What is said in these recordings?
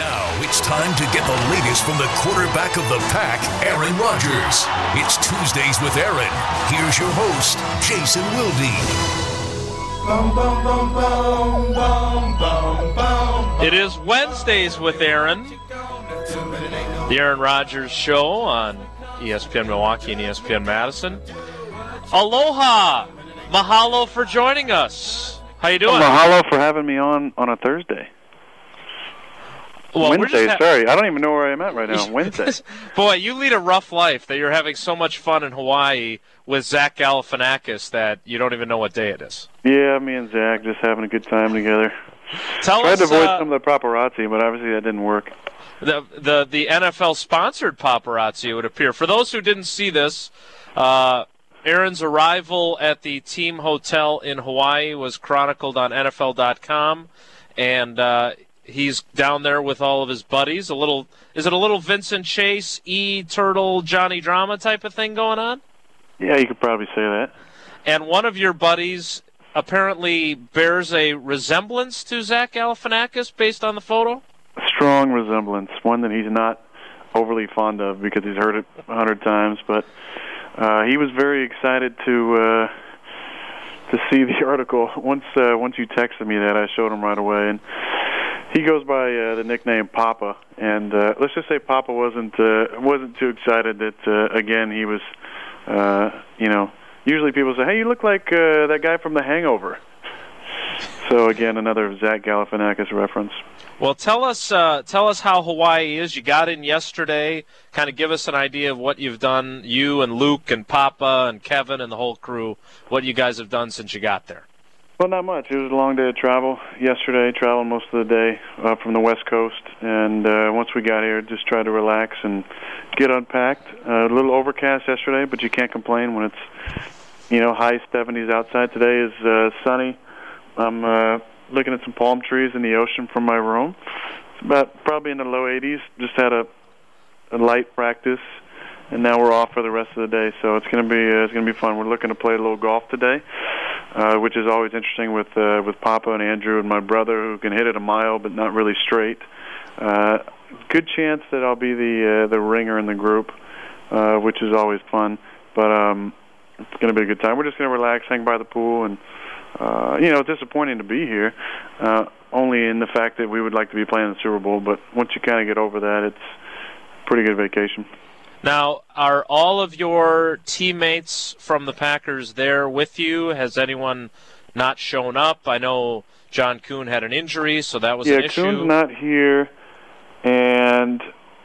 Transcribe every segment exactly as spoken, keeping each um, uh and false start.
Now it's time to get the latest from the quarterback of the pack, Aaron Rodgers. It's Tuesdays with Aaron. Here's your host, Jason Wilde. Bum, bum, bum, bum, bum, bum, bum. It is Wednesdays with Aaron, the Aaron Rodgers Show on E S P N Milwaukee and E S P N Madison. Aloha! Mahalo for joining us. How you doing? Oh, mahalo for having me on on a Thursday. Well, Wednesday, ha- sorry. I don't even know where I'm at right now. Wednesday. Boy, you lead a rough life that you're having so much fun in Hawaii with Zach Galifianakis that you don't even know what day it is. Yeah, me and Zach just having a good time together. Tell Tried us, to avoid uh, some of the paparazzi, but obviously that didn't work. The, the, the N F L-sponsored paparazzi, it would appear. For those who didn't see this, uh, Aaron's arrival at the team hotel in Hawaii was chronicled on N F L dot com, and uh, he's down there with all of his buddies. A little, is it a little Vincent Chase, E, Turtle, Johnny Drama type of thing going on? Yeah, you could probably say that. And one of your buddies apparently bears a resemblance to Zach Galifianakis based on the photo? A strong resemblance, one that he's not overly fond of because he's heard it a hundred times, but uh, he was very excited to uh, to see the article. Once uh, once you texted me that, I showed him right away, and he goes by uh, the nickname Papa, and uh, let's just say Papa wasn't uh, wasn't too excited that uh, again he was, uh, you know, usually people say, "Hey, you look like uh, that guy from The Hangover." So again, another Zach Galifianakis reference. Well, tell us uh, tell us how Hawaii is. You got in yesterday. Kind of give us an idea of what you've done. You and Luke and Papa and Kevin and the whole crew. What you guys have done since you got there. Well, not much. It was a long day of travel yesterday, traveling most of the day uh, from the West Coast. And uh, once we got here, just tried to relax and get unpacked. Uh, a little overcast yesterday, but you can't complain when it's, you know, high seventies outside. Today is uh, sunny. I'm uh, looking at some palm trees in the ocean from my room. It's about probably in the low eighties. Just had a, a light practice, and now we're off for the rest of the day. So it's going to be uh, it's going to be fun. We're looking to play a little golf today. Uh, which is always interesting with uh, with Papa and Andrew and my brother, who can hit it a mile but not really straight. Uh, good chance that I'll be the uh, the ringer in the group, uh, which is always fun. But um, it's going to be a good time. We're just going to relax, hang by the pool, and uh, you know, it's disappointing to be here, uh, only in the fact that we would like to be playing the Super Bowl. But once you kind of get over that, it's a pretty good vacation. Now, are all of your teammates from the Packers there with you? Has anyone not shown up? I know John Kuhn had an injury, so that was yeah, an issue. Yeah, Kuhn's not here, and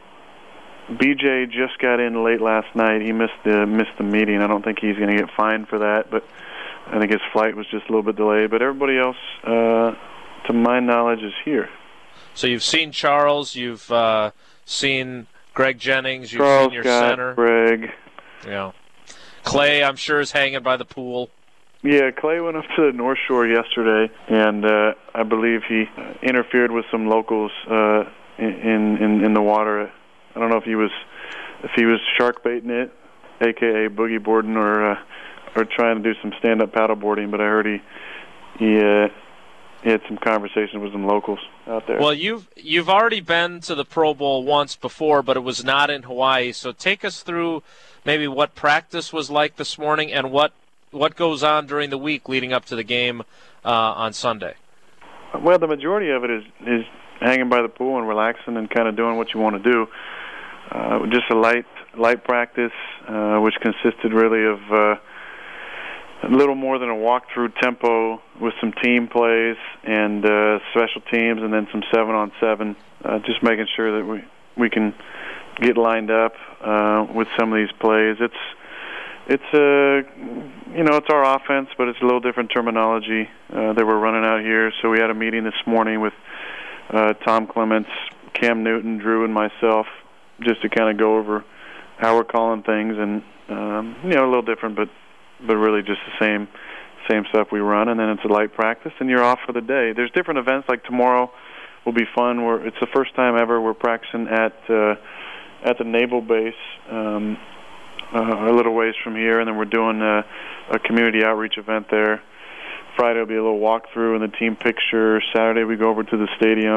B J just got in late last night. He missed the missed the meeting. I don't think he's going to get fined for that, but I think his flight was just a little bit delayed. But everybody else, uh, to my knowledge, is here. So you've seen Charles, you've uh, seen Greg Jennings, you've Charles, seen your Scott, center. Greg. Yeah. Clay, I'm sure, is hanging by the pool. Yeah, Clay went up to the North Shore yesterday, and uh, I believe he interfered with some locals uh, in, in in the water. I don't know if he was if he was shark baiting it, a k a boogie boarding, or uh, or trying to do some stand-up paddle boarding. But I heard he he. Uh, He had some conversations with some locals out there. Well, you've you've already been to the Pro Bowl once before, but it was not in Hawaii. So take us through maybe what practice was like this morning and what what goes on during the week leading up to the game uh, on Sunday. Well, the majority of it is is hanging by the pool and relaxing and kind of doing what you want to do. Uh, just a light light practice, uh, which consisted really of uh, a little more than a walk-through tempo with some team plays and uh, special teams, and then some seven-on-seven, uh, just making sure that we we can get lined up uh, with some of these plays. It's it's uh, you know it's our offense, but it's a little different terminology uh, that we're running out here. So we had a meeting this morning with uh, Tom Clements, Cam Newton, Drew, and myself, just to kind of go over how we're calling things, and um, you know a little different, but. but really just the same same stuff we run, and then it's a light practice, and you're off for the day. There's different events, like tomorrow will be fun. We're, it's the first time ever we're practicing at uh, at the Naval Base, um, uh, a little ways from here, and then we're doing a, a community outreach event there. Friday will be a little walkthrough and the team picture. Saturday we go over to the stadium,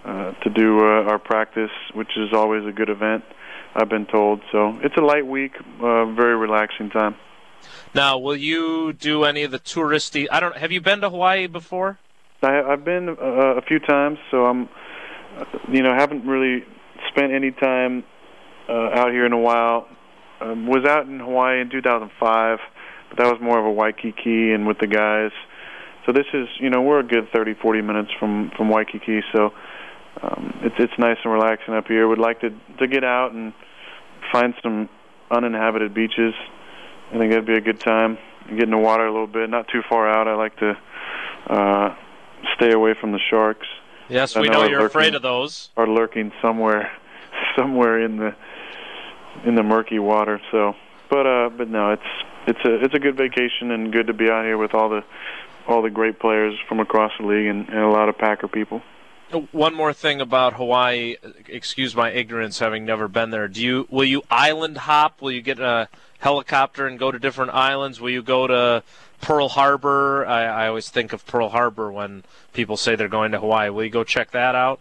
uh, to do uh, our practice, which is always a good event, I've been told. So it's a light week, uh, very relaxing time. Now, will you do any of the touristy? I don't. Have you been to Hawaii before? I, I've been uh, a few times, so I'm, you know, haven't really spent any time uh, out here in a while. Um, was out in Hawaii in two thousand five, but that was more of a Waikiki and with the guys. So this is, you know, we're a good thirty, forty minutes from, from Waikiki, so um, it's it's nice and relaxing up here. Would like to to get out and find some uninhabited beaches. I think that'd be a good time. Get in the water a little bit, not too far out. I like to uh, stay away from the sharks. Yes, I we know know are you're lurking, afraid of those. Are lurking somewhere, somewhere in the in the murky water. So, but uh, but no, it's it's a it's a good vacation and good to be out here with all the all the great players from across the league and, and a lot of Packer people. One more thing about Hawaii. Excuse my ignorance, having never been there. Do you will you island hop? Will you get a helicopter and go to different islands? Will you go to Pearl Harbor? I, I always think of Pearl Harbor when people say they're going to Hawaii. Will you go check that out?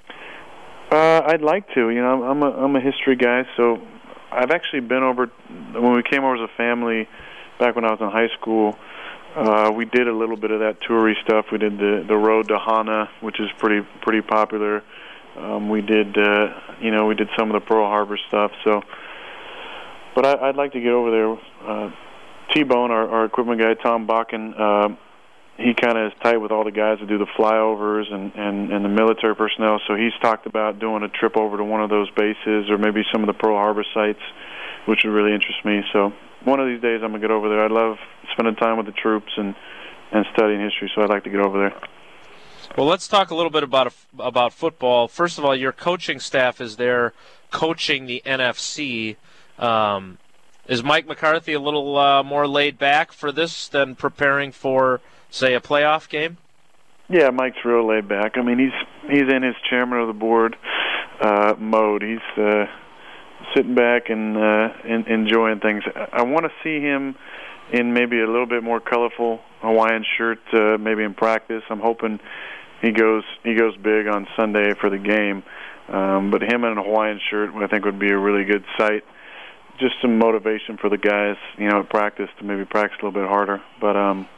Uh, I'd like to. You know, I'm a I'm a history guy, so I've actually been over when we came over as a family back when I was in high school. Uh, we did a little bit of that toury stuff. We did the the road to Hana, which is pretty pretty popular. Um, we did, uh, you know, we did some of the Pearl Harbor stuff. So, but I, I'd like to get over there. Uh, T-Bone, our, our equipment guy, Tom Bakken, uh, he kind of is tight with all the guys that do the flyovers and, and, and the military personnel. So he's talked about doing a trip over to one of those bases or maybe some of the Pearl Harbor sites, which would really interest me. So one of these days I'm going to get over there. I love spending time with the troops and, and studying history, so I'd like to get over there. Well, let's talk a little bit about about football. First of all, your coaching staff is there coaching the N F C. Um, is Mike McCarthy a little uh, more laid back for this than preparing for, say, a playoff game? Yeah, Mike's real laid back. I mean, he's he's in his chairman of the board uh, mode. He's uh, sitting back and, uh, and enjoying things. I want to see him in maybe a little bit more colorful Hawaiian shirt, uh, maybe in practice. I'm hoping he goes he goes big on Sunday for the game. Um, but him in a Hawaiian shirt, I think, would be a really good sight. Just some motivation for the guys, you know, at practice to maybe practice a little bit harder. But um,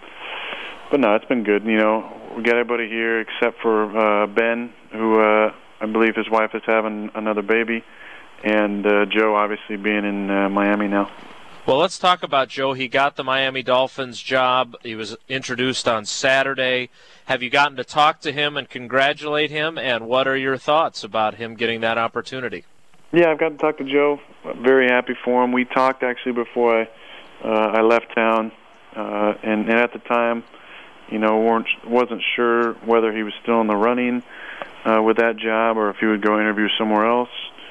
but no, it's been good. You know, we got everybody here except for uh, Ben, who uh, I believe his wife is having another baby, and uh, Joe obviously being in uh, Miami now. Well, let's talk about Joe. He got the Miami Dolphins job. He was introduced on Saturday. Have you gotten to talk to him and congratulate him? And what are your thoughts about him getting that opportunity? Yeah, I've got to talk to Joe. I'm very happy for him. We talked actually before I uh, I left town, uh, and, and at the time, you know, weren't wasn't sure whether he was still in the running uh, with that job or if he would go interview somewhere else,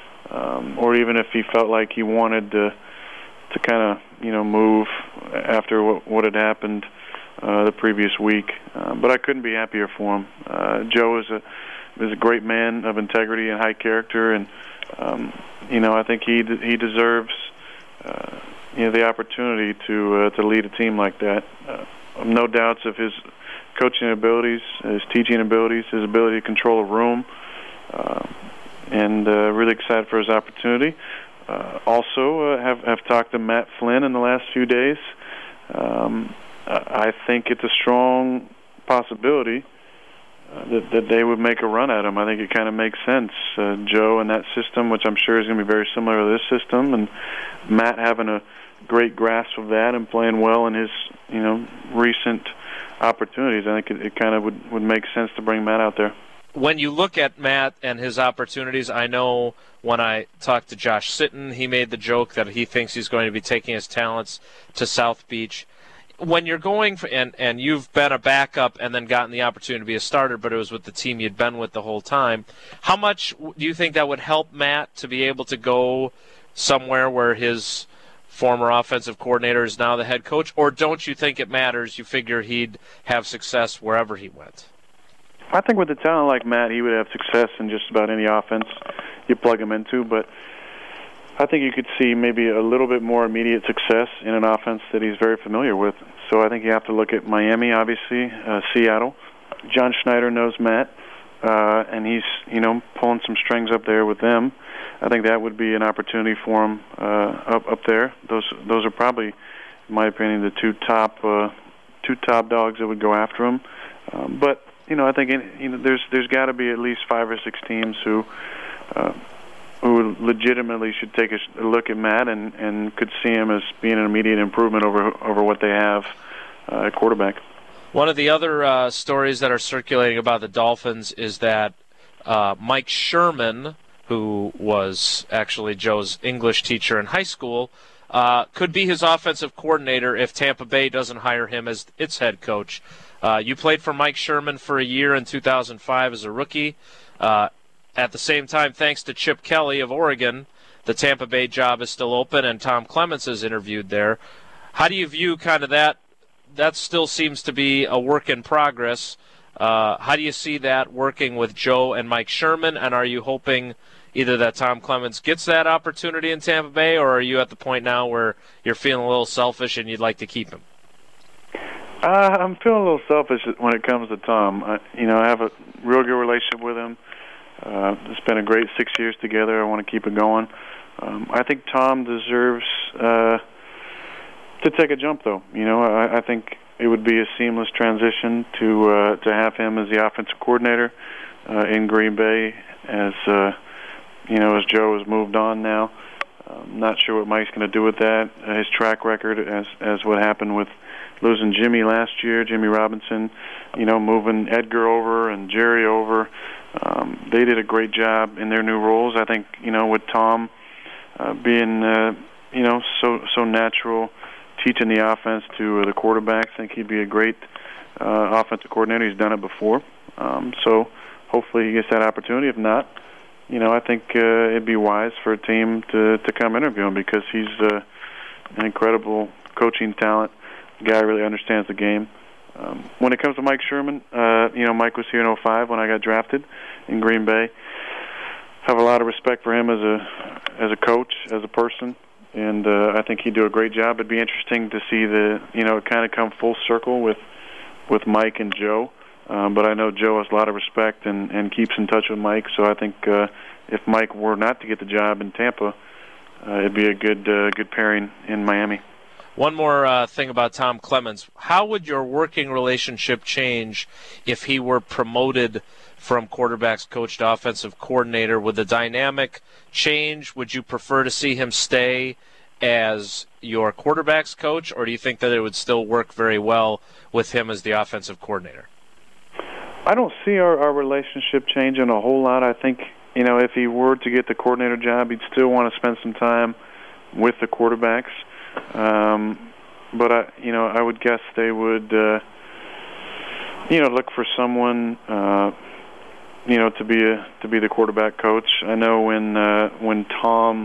um, or even if he felt like he wanted to. to kind of, you know, move after what, what had happened uh, the previous week. Uh, but I couldn't be happier for him. Uh, Joe is a is a great man of integrity and high character, and um, you know, I think he de- he deserves uh, you know the opportunity to uh, to lead a team like that. Uh, no doubts of his coaching abilities, his teaching abilities, his ability to control a room, uh, and uh, really excited for his opportunity. Uh, also, uh, have have talked to Matt Flynn in the last few days. Um, I think it's a strong possibility uh, that that they would make a run at him. I think it kind of makes sense. Uh, Joe and that system, which I'm sure is going to be very similar to this system, and Matt having a great grasp of that and playing well in his you know recent opportunities. I think it, it kind of would would make sense to bring Matt out there. When you look at Matt and his opportunities, I know when I talked to Josh Sitton, he made the joke that he thinks he's going to be taking his talents to South Beach. When you're going for, and, and you've been a backup and then gotten the opportunity to be a starter, but it was with the team you'd been with the whole time, how much do you think that would help Matt to be able to go somewhere where his former offensive coordinator is now the head coach, or don't you think it matters? You figure he'd have success wherever he went? I think with a talent like Matt, he would have success in just about any offense you plug him into, but I think you could see maybe a little bit more immediate success in an offense that he's very familiar with. So I think you have to look at Miami, obviously, uh, Seattle. John Schneider knows Matt. uh, and he's, you know, pulling some strings up there with them. I think that would be an opportunity for him uh, up up there. Those those are probably, in my opinion, the two top uh, two top dogs that would go after him. Um, but you know, I think in, you know, there's there's got to be at least five or six teams who uh, who legitimately should take a, a look at Matt and, and could see him as being an immediate improvement over over what they have uh, at quarterback. One of the other uh, stories that are circulating about the Dolphins is that uh, Mike Sherman, who was actually Joe's English teacher in high school, uh, could be his offensive coordinator if Tampa Bay doesn't hire him as its head coach. Uh, you played for Mike Sherman for a year in two thousand five as a rookie. Uh, at the same time, thanks to Chip Kelly of Oregon, the Tampa Bay job is still open, and Tom Clements is interviewed there. How do you view kind of that? That still seems to be a work in progress. Uh, how do you see that working with Joe and Mike Sherman, and are you hoping either that Tom Clements gets that opportunity in Tampa Bay, or are you at the point now where you're feeling a little selfish and you'd like to keep him? Uh, I'm feeling a little selfish when it comes to Tom. I, you know, I have a real good relationship with him. Uh, it's been a great six years together. I want to keep it going. Um, I think Tom deserves uh, to take a jump, though. You know, I, I think it would be a seamless transition to uh, to have him as the offensive coordinator uh, in Green Bay as uh, you know, as Joe has moved on now. I'm not sure what Mike's going to do with that. Uh, his track record, as as what happened with losing Jimmy last year, Jimmy Robinson, you know, moving Edgar over and Jerry over. Um, they did a great job in their new roles. I think, you know, with Tom uh, being, uh, you know, so so natural, teaching the offense to uh, the quarterbacks, I think he'd be a great uh, offensive coordinator. He's done it before. Um, so hopefully he gets that opportunity. If not, you know, I think uh, it'd be wise for a team to, to come interview him because he's uh, an incredible coaching talent. The guy really understands the game. Um, when it comes to Mike Sherman, uh, you know, Mike was here in oh five when I got drafted in Green Bay. Have a lot of respect for him as a as a coach, as a person, and uh, I think he'd do a great job. It'd be interesting to see the, you know, kind of come full circle with with Mike and Joe. Um, but I know Joe has a lot of respect and, and keeps in touch with Mike, so I think uh, if Mike were not to get the job in Tampa, uh, it'd be a good uh, good pairing in Miami. One more uh, thing about Tom Clements. How would your working relationship change if he were promoted from quarterbacks coach to offensive coordinator? Would the dynamic change? Would you prefer to see him stay as your quarterbacks coach, or do you think that it would still work very well with him as the offensive coordinator? I don't see our, our relationship changing a whole lot. I think, you know, if he were to get the coordinator job, he'd still want to spend some time with the quarterbacks. Um, but I, you know, I would guess they would, uh, you know, look for someone, uh, you know, to be a to be the quarterback coach. I know when uh, when Tom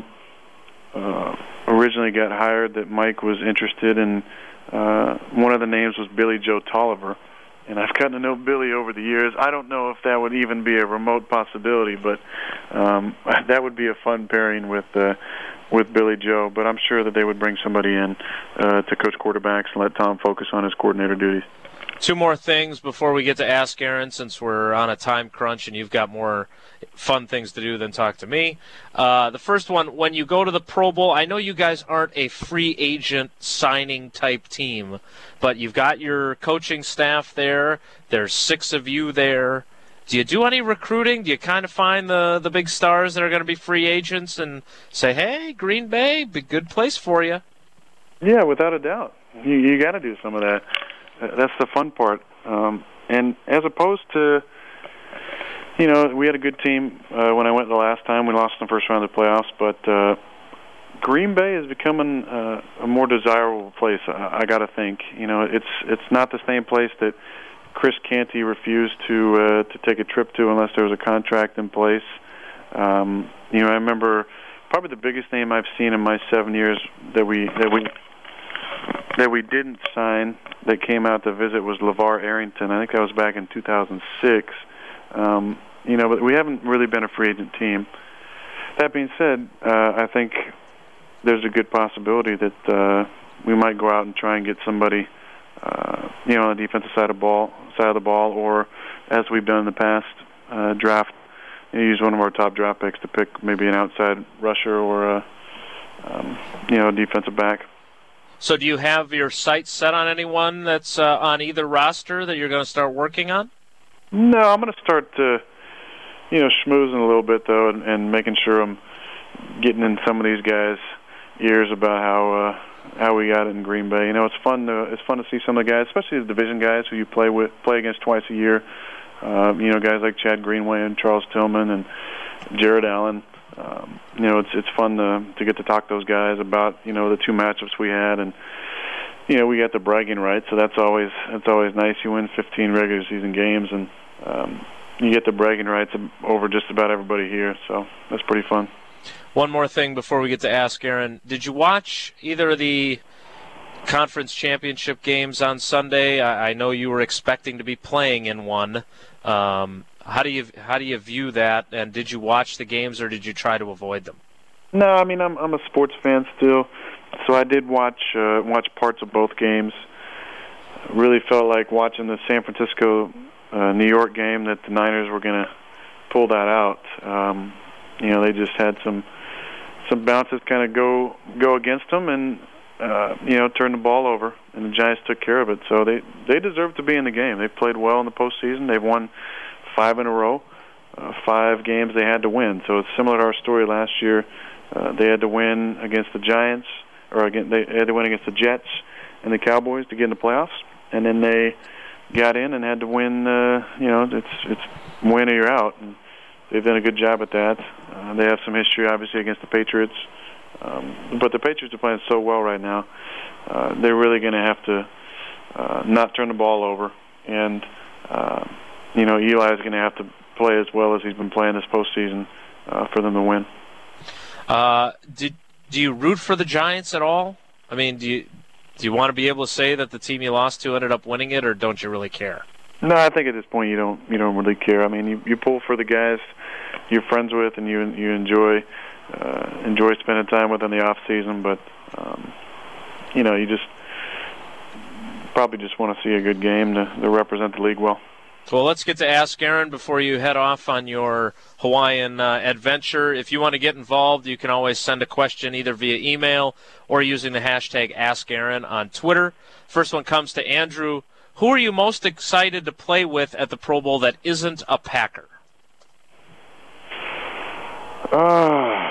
uh, originally got hired, that Mike was interested in. Uh, one of the names was Billy Joe Tolliver, and I've gotten to know Billy over the years. I don't know if that would even be a remote possibility, but um, that would be a fun pairing with. Uh, with Billy Joe, but I'm sure that they would bring somebody in uh, to coach quarterbacks and let Tom focus on his coordinator duties. Two more things before we get to Ask Aaron, since we're on a time crunch and you've got more fun things to do than talk to me. Uh, the first one, when you go to the Pro Bowl, I know you guys aren't a free agent signing type team, but you've got your coaching staff there. There's six of you there. Do you do any recruiting? Do you kind of find the, the big stars that are going to be free agents and say, hey, Green Bay, be a good place for you? Yeah, without a doubt. You, you got to do some of that. That's the fun part. Um, and as opposed to, you know, we had a good team uh, when I went the last time. We lost in the first round of the playoffs, but uh, Green Bay is becoming uh, a more desirable place, I, I got to think. You know, it's it's not the same place that Chris Canty refused to uh, to take a trip to unless there was a contract in place. Um, you know, I remember probably the biggest name I've seen in my seven years that we that we that we didn't sign that came out to visit was LeVar Arrington. I think that was back in two thousand six. Um, you know, but we haven't really been a free agent team. That being said, uh, I think there's a good possibility that uh, we might go out and try and get somebody. Uh, you know, on the defensive side of ball, side of the ball, or as we've done in the past, uh, draft. You know, use one of our top draft picks to pick maybe an outside rusher or a um, you know defensive back. So do you have your sights set on anyone that's uh, on either roster that you're going to start working on? No, I'm going to start uh, you know schmoozing a little bit though, and, and making sure I'm getting in some of these guys' ears about how uh, how we got it in Green Bay. You know, it's fun to it's fun to see some of the guys, especially the division guys who you play with play against twice a year. Uh, you know, guys like Chad Greenway and Charles Tillman and Jared Allen. Um, you know, it's it's fun to to get to talk to those guys about you know the two matchups we had, and you know we got the bragging rights, so that's always that's always nice. You win fifteen regular season games, and um, you get the bragging rights over just about everybody here, so that's pretty fun. One more thing before we get to Ask Aaron. Did you watch either of the conference championship games on Sunday? I, I know you were expecting to be playing in one. Um, how do you how do you view that? And did you watch the games or did you try to avoid them? No, I mean I'm I'm a sports fan still, so I did watch uh, watch parts of both games. Really felt like watching the San Francisco uh, New York game that the Niners were going to pull that out. Um, you know, they just had some some bounces kind of go go against them, and uh, you know, turned the ball over, and the Giants took care of it. So they they deserve to be in the game. They played well in the postseason. They've won five in a row, uh, five games they had to win. So it's similar to our story last year. Uh, they had to win against the Giants, or again they had to win against the Jets and the Cowboys to get in the playoffs, and then they got in and had to win. Uh, you know, it's it's win or you're out. And they've done a good job at that. Uh, they have some history, obviously, against the Patriots. Um, but the Patriots are playing so well right now. Uh, they're really going to have to uh, not turn the ball over. And, uh, you know, Eli is going to have to play as well as he's been playing this postseason uh, for them to win. Uh, did, do you root for the Giants at all? I mean, do you, do you want to be able to say that the team you lost to ended up winning it, or don't you really care? No, I think at this point you don't you don't really care. I mean, you, you pull for the guys you're friends with and you you enjoy uh, enjoy spending time with in the off season, but um, you know you just probably just want to see a good game to, to represent the league well. Well, let's get to Ask Aaron before you head off on your Hawaiian uh, adventure. If you want to get involved, you can always send a question either via email or using the hashtag Ask Aaron on Twitter. First one comes to Andrew. Who are you most excited to play with at the Pro Bowl that isn't a Packer? Uh,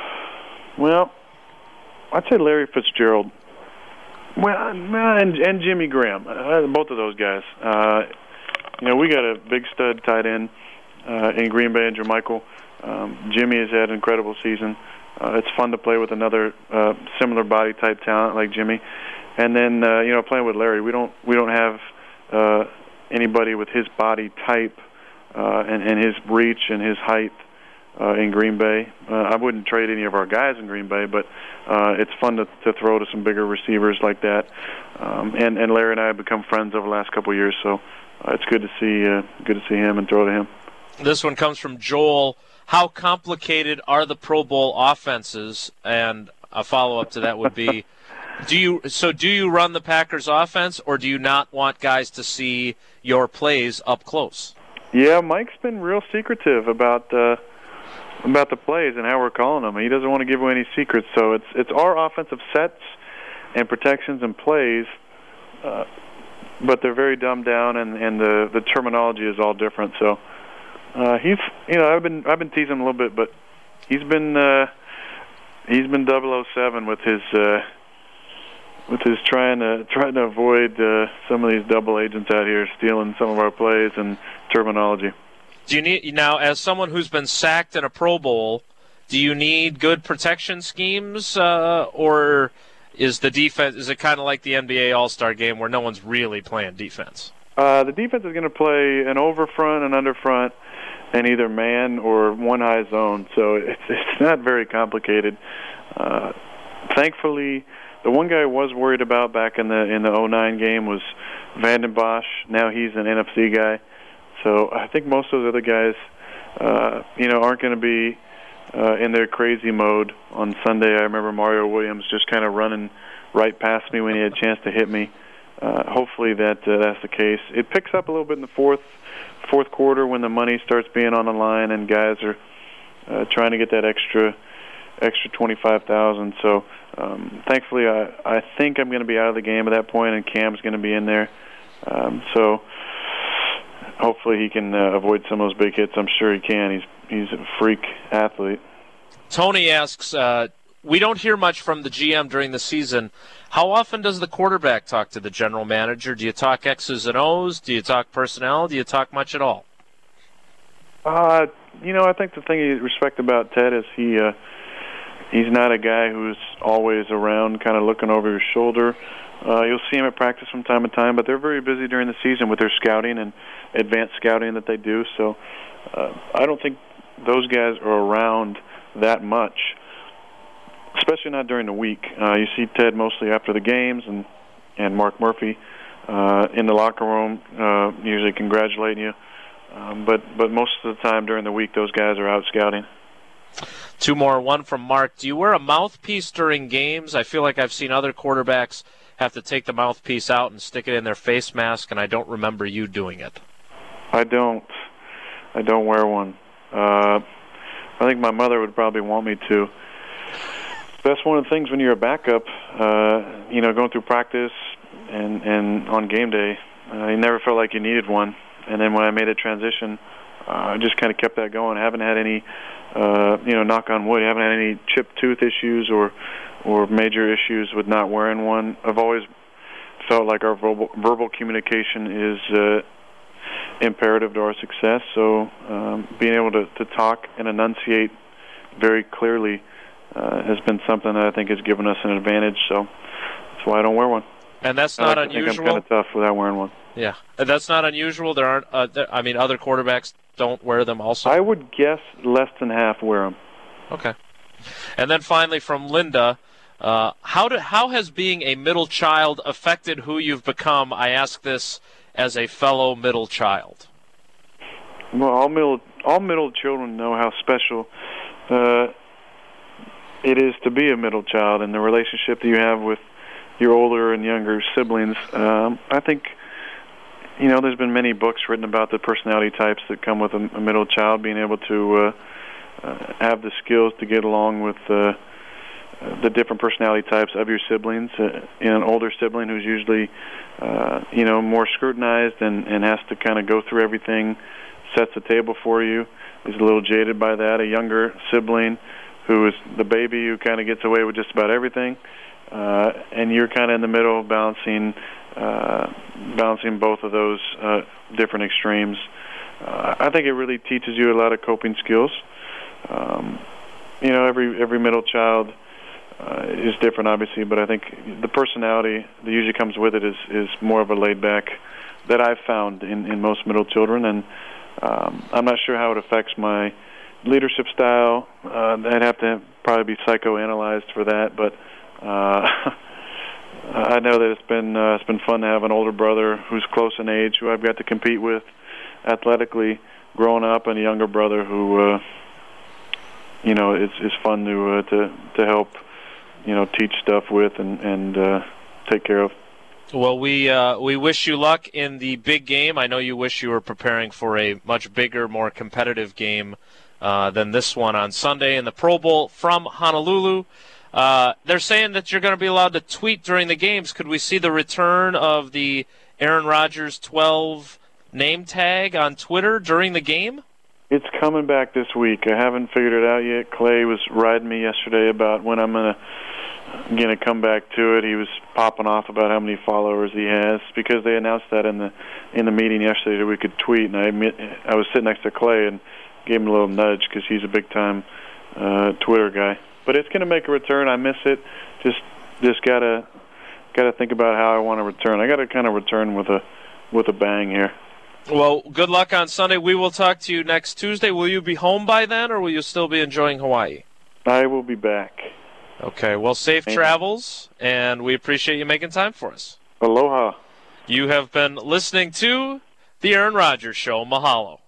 well, I'd say Larry Fitzgerald. Well, and, and Jimmy Graham, uh, both of those guys. Uh, you know, we got a big stud tight end uh, in Green Bay and Jermichael. Um, Jimmy has had an incredible season. Uh, it's fun to play with another uh, similar body type talent like Jimmy. And then uh, you know, playing with Larry, we don't we don't have uh, anybody with his body type uh, and, and his reach and his height uh, in Green Bay. Uh, I wouldn't trade any of our guys in Green Bay, but uh, it's fun to, to throw to some bigger receivers like that. Um, and and Larry and I have become friends over the last couple of years, so uh, it's good to see uh, good to see him and throw to him. This one comes from Joel. How complicated are the Pro Bowl offenses? And a follow-up to that would be. Do you so do you run the Packers offense, or do you not want guys to see your plays up close? Yeah, Mike's been real secretive about uh, about the plays and how we're calling them. He doesn't want to give away any secrets. So it's it's our offensive sets and protections and plays, uh, but they're very dumbed down, and, and the the terminology is all different. So uh, he's you know I've been I've been teasing him a little bit, but he's been uh, he's been double oh seven with his. Uh, With his trying to trying to avoid uh, some of these double agents out here stealing some of our plays and terminology. Do you need now, as someone who's been sacked in a Pro Bowl, do you need good protection schemes, uh, or is the defense is it kind of like the N B A All-Star Game where no one's really playing defense? Uh, the defense is going to play an over front and under front, and either man or one high zone. So it's it's not very complicated. Uh, thankfully. The one guy I was worried about back in the in the oh nine game was Vanden Bosch. Now he's an N F C guy. So I think most of those other guys, uh, you know, aren't going to be uh, in their crazy mode on Sunday. I remember Mario Williams just kind of running right past me when he had a chance to hit me. Uh, hopefully that uh, that's the case. It picks up a little bit in the fourth, fourth quarter when the money starts being on the line and guys are uh, trying to get that extra extra twenty-five thousand. So um, thankfully, I I think I'm going to be out of the game at that point, and Cam's going to be in there. Um, so hopefully he can uh, avoid some of those big hits. I'm sure he can. He's he's a freak athlete. Tony asks, uh, we don't hear much from the G M during the season. How often does the quarterback talk to the general manager? Do you talk X's and O's? Do you talk personnel? Do you talk much at all? Uh, you know, I think the thing you respect about Ted is he uh, he's not a guy who's always around kind of looking over your shoulder. Uh, you'll see him at practice from time to time, but they're very busy during the season with their scouting and advanced scouting that they do. So uh, I don't think those guys are around that much, especially not during the week. Uh, you see Ted mostly after the games, and, and Mark Murphy uh, in the locker room uh, usually congratulating you. Um, but, but most of the time during the week, those guys are out scouting. Two more. One from Mark. Do you wear a mouthpiece during games? I feel like I've seen other quarterbacks have to take the mouthpiece out and stick it in their face mask, and I don't remember you doing it. I don't. I don't wear one. Uh, I think my mother would probably want me to. That's one of the things when you're a backup, uh, you know, going through practice and, and on game day, uh, you never felt like you needed one. And then when I made a transition, uh, I just kind of kept that going. I haven't had any, uh, you know, knock on wood, I haven't had any chipped tooth issues or or major issues with not wearing one. I've always felt like our verbal, verbal communication is uh, imperative to our success. So um, being able to, to talk and enunciate very clearly uh, has been something that I think has given us an advantage. So that's why I don't wear one. And that's not I unusual. I think I'm kind of tough without wearing one. Yeah, that's not unusual. There aren't. Uh, there, I mean, other quarterbacks don't wear them also. I would guess less than half wear them. Okay. And then finally from Linda, uh, how do, how has being a middle child affected who you've become? I ask this as a fellow middle child. Well, all middle all middle children know how special uh, it is to be a middle child, and the relationship that you have with your older and younger siblings. Um, I think. You know, there's been many books written about the personality types that come with a, a middle child, being able to uh, uh, have the skills to get along with uh, the different personality types of your siblings. Uh, an older sibling who's usually, uh, you know, more scrutinized and, and has to kind of go through everything, sets the table for you, is a little jaded by that. A younger sibling who is the baby who kind of gets away with just about everything. Uh, and you're kind of in the middle balancing uh, balancing both of those uh, different extremes. Uh, I think it really teaches you a lot of coping skills. Um, you know, every every middle child uh, is different, obviously, but I think the personality that usually comes with it is, is more of a laid-back that I've found in, in most middle children, and um, I'm not sure how it affects my leadership style. Uh, I'd have to probably be psychoanalyzed for that, but uh, I know that it's been uh, it's been fun to have an older brother who's close in age, who I've got to compete with athletically growing up, and a younger brother who, uh, you know, it's it's fun to uh, to to help, you know, teach stuff with and and uh, take care of. Well, we uh, we wish you luck in the big game. I know you wish you were preparing for a much bigger, more competitive game uh, than this one on Sunday in the Pro Bowl from Honolulu. Uh, they're saying that you're going to be allowed to tweet during the games. Could we see the return of the Aaron Rodgers twelve name tag on Twitter during the game? It's coming back this week. I haven't figured it out yet. Clay was riding me yesterday about when I'm going to going to come back to it. He was popping off about how many followers he has because they announced that in the in the meeting yesterday that we could tweet. And I admit, I was sitting next to Clay and gave him a little nudge because he's a big time uh, Twitter guy. But it's going to make a return. I miss it. Just just gotta gotta think about how I want to return. I got to kind of return with a with a bang here. Well, good luck on Sunday. We will talk to you next Tuesday. Will you be home by then, or will you still be enjoying Hawaii? I will be back. Okay. Well, safe travels, and we appreciate you making time for us. Aloha. You have been listening to The Aaron Rodgers Show. Mahalo.